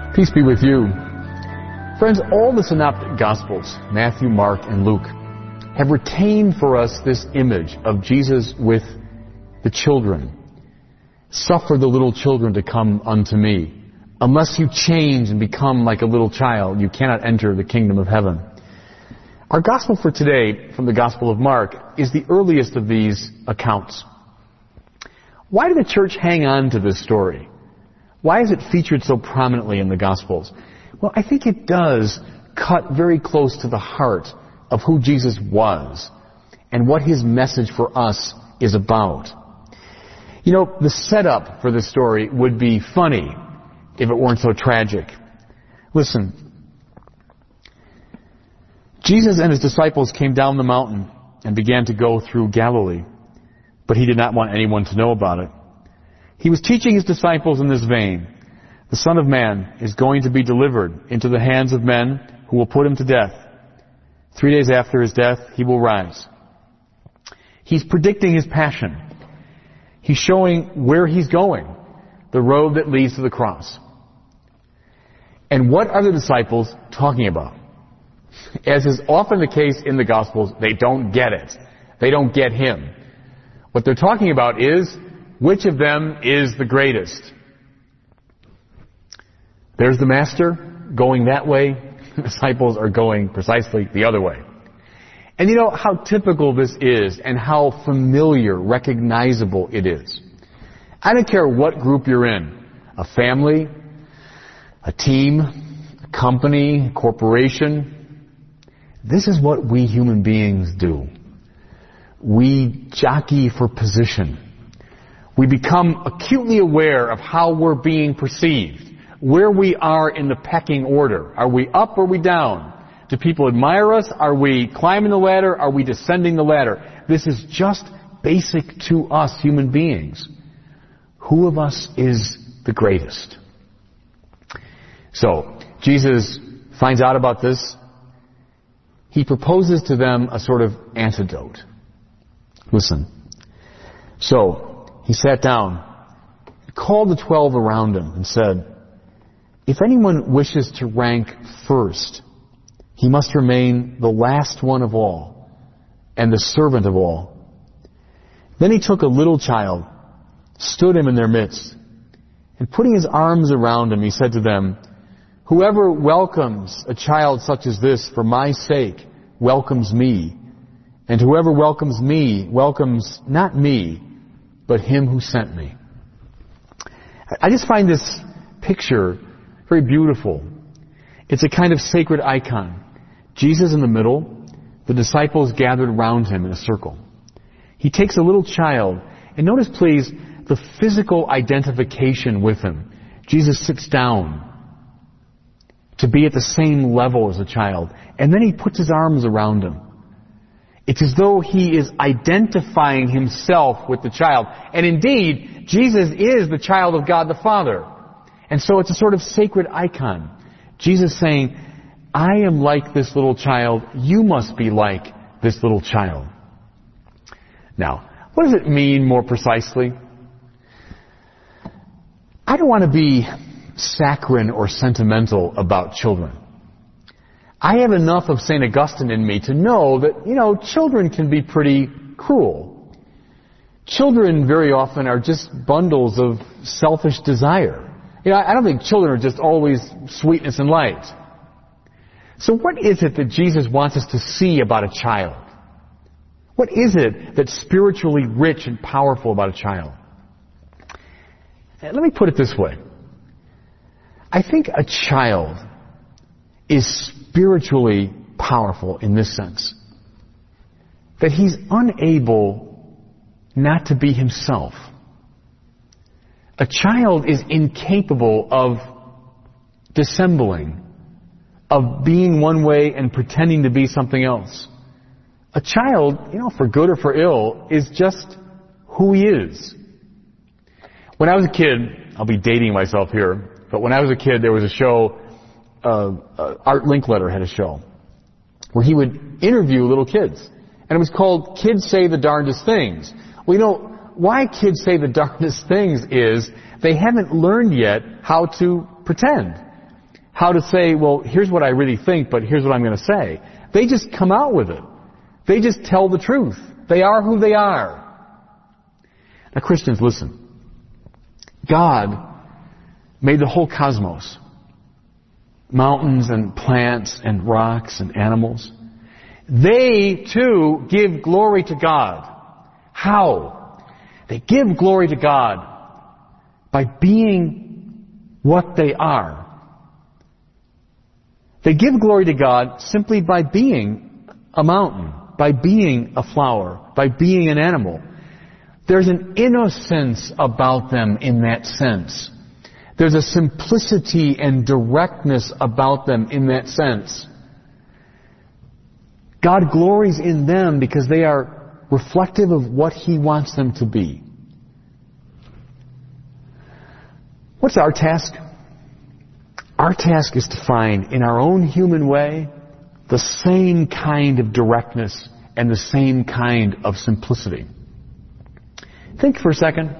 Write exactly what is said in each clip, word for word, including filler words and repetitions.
Peace be with you. Friends, all the synoptic Gospels, Matthew, Mark, and Luke, have retained for us this image of Jesus with the children. Suffer the little children to come unto me. Unless you change and become like a little child, you cannot enter the kingdom of heaven. Our Gospel for today, from the Gospel of Mark, is the earliest of these accounts. Why did the church hang on to this story? Why is it featured so prominently in the Gospels? Well, I think it does cut very close to the heart of who Jesus was and what His message for us is about. You know, the setup for this story would be funny if it weren't so tragic. Listen. Jesus and His disciples came down the mountain and began to go through Galilee, but He did not want anyone to know about it. He was teaching His disciples in this vein: the Son of Man is going to be delivered into the hands of men who will put Him to death. Three days after His death, He will rise. He's predicting His passion. He's showing where He's going, the road that leads to the cross. And what are the disciples talking about? As is often the case in the Gospels, they don't get it. They don't get Him. What they're talking about is, which of them is the greatest? There's the Master going that way. The disciples are going precisely the other way. And you know how typical this is and how familiar, recognizable it is. I don't care what group you're in. A family, a team, a company, a corporation. This is what we human beings do. We jockey for position. We become acutely aware of how we're being perceived, where we are in the pecking order. Are we up or are we down? Do people admire us? Are we climbing the ladder? Are we descending the ladder? This is just basic to us human beings. Who of us is the greatest? So, Jesus finds out about this. He proposes to them a sort of antidote. Listen. So, He sat down, called the twelve around Him, and said, if anyone wishes to rank first, he must remain the last one of all, and the servant of all. Then He took a little child, stood him in their midst, and putting His arms around him, He said to them, whoever welcomes a child such as this for my sake welcomes me, and whoever welcomes me welcomes not me, but Him who sent me. I just find this picture very beautiful. It's a kind of sacred icon. Jesus in the middle, the disciples gathered around Him in a circle. He takes a little child, and notice please the physical identification with Him. Jesus sits down to be at the same level as a child, and then He puts His arms around him. It's as though He is identifying Himself with the child. And indeed, Jesus is the child of God the Father. And so it's a sort of sacred icon. Jesus saying, I am like this little child. You must be like this little child. Now, what does it mean more precisely? I don't want to be saccharine or sentimental about children. I have enough of Saint Augustine in me to know that, you know, children can be pretty cruel. Children very often are just bundles of selfish desire. You know, I don't think children are just always sweetness and light. So what is it that Jesus wants us to see about a child? What is it that's spiritually rich and powerful about a child? Let me put it this way. I think a child is spiritually powerful in this sense, that he's unable not to be himself. A child is incapable of dissembling, of being one way and pretending to be something else. A child, you know, for good or for ill, is just who he is. When I was a kid, I'll be dating myself here, but when I was a kid, there was a show, uh, uh, Art Linkletter had a show, where he would interview little kids. And it was called Kids Say the Darndest Things. Well, you know, why kids say the darndest things is they haven't learned yet how to pretend. how to say, well, here's what I really think, but here's what I'm going to say. They just come out with it. They just tell the truth. They are who they are. Now, Christians, listen. God made the whole cosmos. Mountains and plants and rocks and animals. They, too, give glory to God. How? They give glory to God by being what they are. They give glory to God simply by being a mountain, by being a flower, by being an animal. There's an innocence about them in that sense. There's a simplicity and directness about them in that sense. God glories in them because they are reflective of what He wants them to be. What's our task? Our task is to find, in our own human way, the same kind of directness and the same kind of simplicity. Think for a second.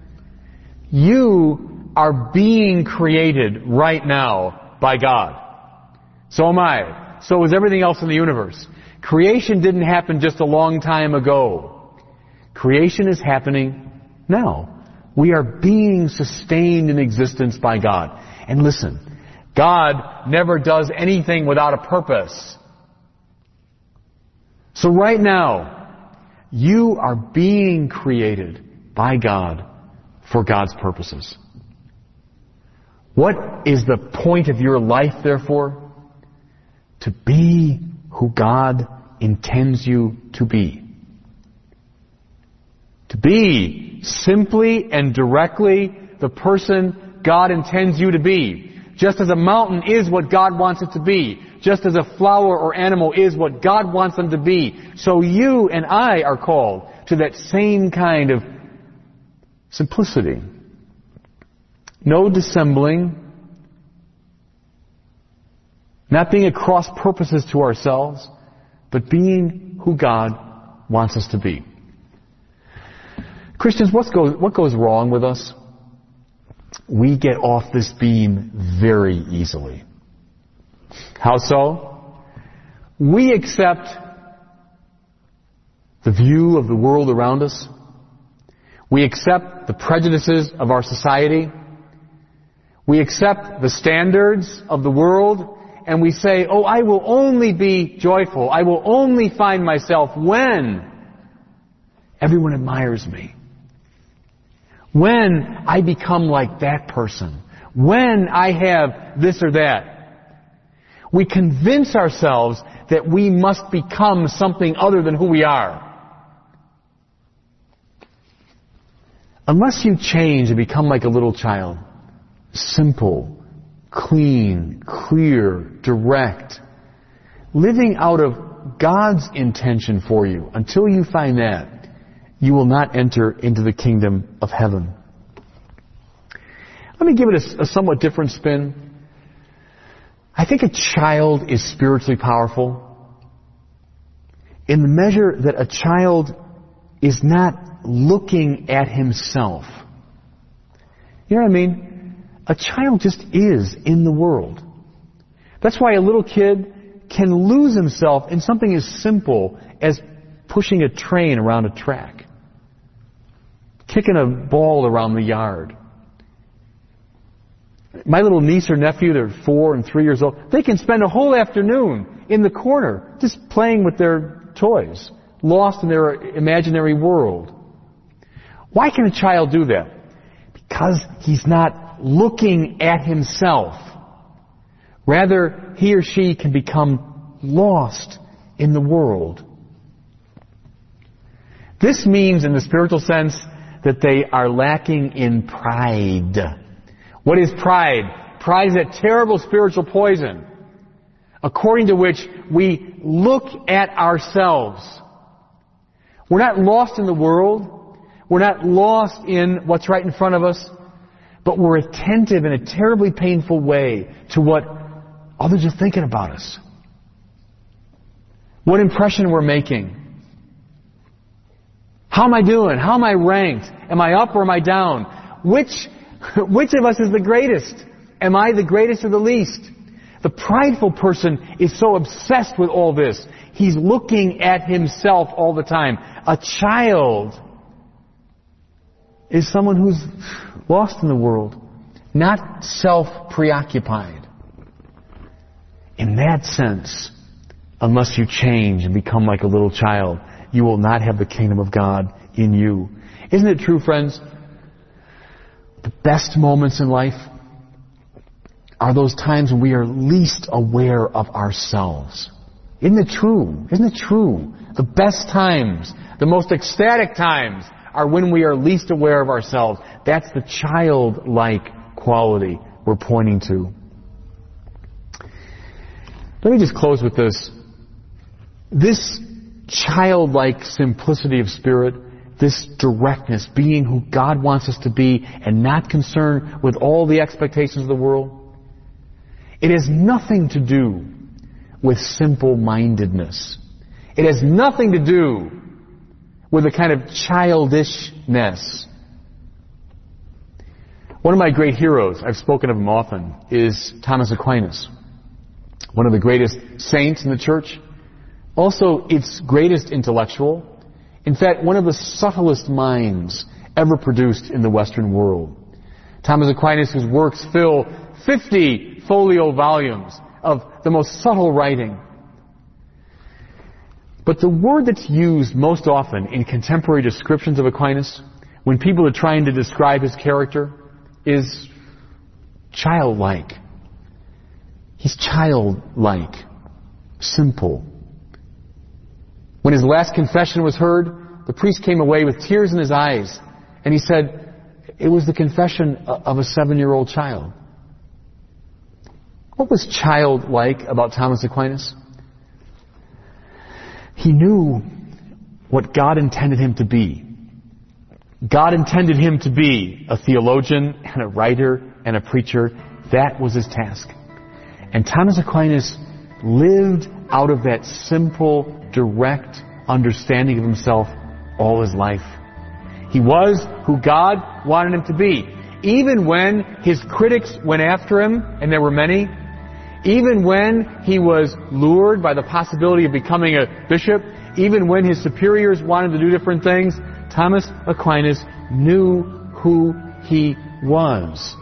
You are being created right now by God. So am I. So is everything else in the universe. Creation didn't happen just a long time ago. Creation is happening now. We are being sustained in existence by God. And listen, God never does anything without a purpose. So right now, you are being created by God for God's purposes. What is the point of your life, therefore? To be who God intends you to be. To be simply and directly the person God intends you to be. Just as a mountain is what God wants it to be. Just as a flower or animal is what God wants them to be. So you and I are called to that same kind of simplicity. No dissembling. Not being at cross purposes to ourselves, but being who God wants us to be. Christians, what goes, what goes wrong with us? We get off this beam very easily. How so? We accept the view of the world around us. We accept the prejudices of our society. We accept the standards of the world. And we say, oh, I will only be joyful. I will only find myself when everyone admires me. When I become like that person. When I have this or that. We convince ourselves that we must become something other than who we are. Unless you change and become like a little child, simple, clean, clear, direct, living out of God's intention for you, until you find that, you will not enter into the kingdom of heaven. Let me give it a, a somewhat different spin. I think a child is spiritually powerful in the measure that a child is not looking at himself. You know what I mean? A child just is in the world. That's why a little kid can lose himself in something as simple as pushing a train around a track. Kicking a ball around the yard. My little niece or nephew, they're four and three years old, they can spend a whole afternoon in the corner just playing with their toys, lost in their imaginary world. Why can a child do that? Because he's not looking at himself. Rather, he or she can become lost in the world. This means, in the spiritual sense, that they are lacking in pride. What is pride? Pride is that terrible spiritual poison, according to which we look at ourselves. We're not lost in the world. We're not lost in what's right in front of us. But we're attentive in a terribly painful way to what others are thinking about us. What impression we're making. How am I doing? How am I ranked? Am I up or am I down? Which, which of us is the greatest? Am I the greatest or the least? The prideful person is so obsessed with all this. He's looking at himself all the time. A child is someone who's lost in the world, not self-preoccupied. In that sense, unless you change and become like a little child, you will not have the kingdom of God in you. Isn't it true, friends? The best moments in life are those times when we are least aware of ourselves. Isn't it true? Isn't it true? The best times, the most ecstatic times, are when we are least aware of ourselves. That's the childlike quality we're pointing to. Let me just close with this. This childlike simplicity of spirit, this directness, being who God wants us to be and not concerned with all the expectations of the world, it has nothing to do with simple-mindedness. It has nothing to do with a kind of childishness. One of my great heroes, I've spoken of him often, is Thomas Aquinas. One of the greatest saints in the church. Also, its greatest intellectual. In fact, one of the subtlest minds ever produced in the Western world. Thomas Aquinas' works fill fifty folio volumes of the most subtle writing. But the word that's used most often in contemporary descriptions of Aquinas, when people are trying to describe his character, is childlike. He's childlike, simple. When his last confession was heard, the priest came away with tears in his eyes, and he said, it was the confession of a seven-year-old child. What was childlike about Thomas Aquinas? He knew what God intended him to be. God intended him to be a theologian and a writer and a preacher. That was his task. And Thomas Aquinas lived out of that simple, direct understanding of himself all his life. He was who God wanted him to be. Even when his critics went after him, and there were many, even when he was lured by the possibility of becoming a bishop, even when his superiors wanted to do different things, Thomas Aquinas knew who he was.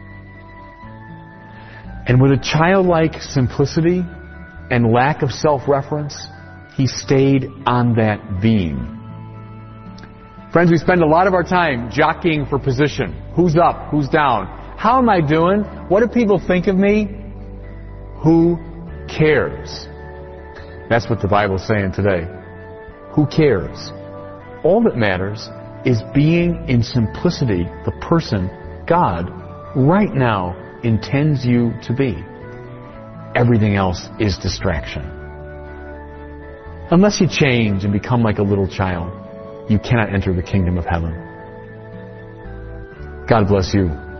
And with a childlike simplicity and lack of self-reference, he stayed on that beam. Friends, we spend a lot of our time jockeying for position. Who's up? Who's down? How am I doing? What do people think of me? Who cares? That's what the Bible's saying today. Who cares? All that matters is being in simplicity the person God right now intends you to be. Everything else is distraction. Unless you change and become like a little child, you cannot enter the kingdom of heaven. God bless you.